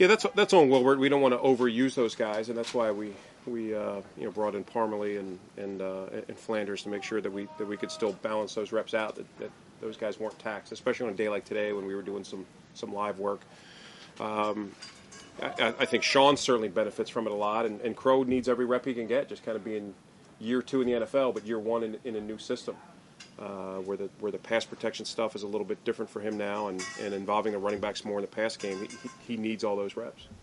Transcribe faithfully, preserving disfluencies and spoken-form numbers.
Yeah, that's that's on Wilbert. We don't want to overuse those guys, and that's why we we uh, you know brought in Parmalee and and uh, and Flanders to make sure that we that we could still balance those reps out. That, that those guys weren't taxed, especially on a day like today when we were doing some some live work. Um, I, I think Sean certainly benefits from it a lot, and, and Crow needs every rep he can get. Just kind of being year two in the N F L, but year one in, in a new system. Uh, where the where the pass protection stuff is a little bit different for him now, and, and involving the running backs more in the pass game, he, he needs all those reps.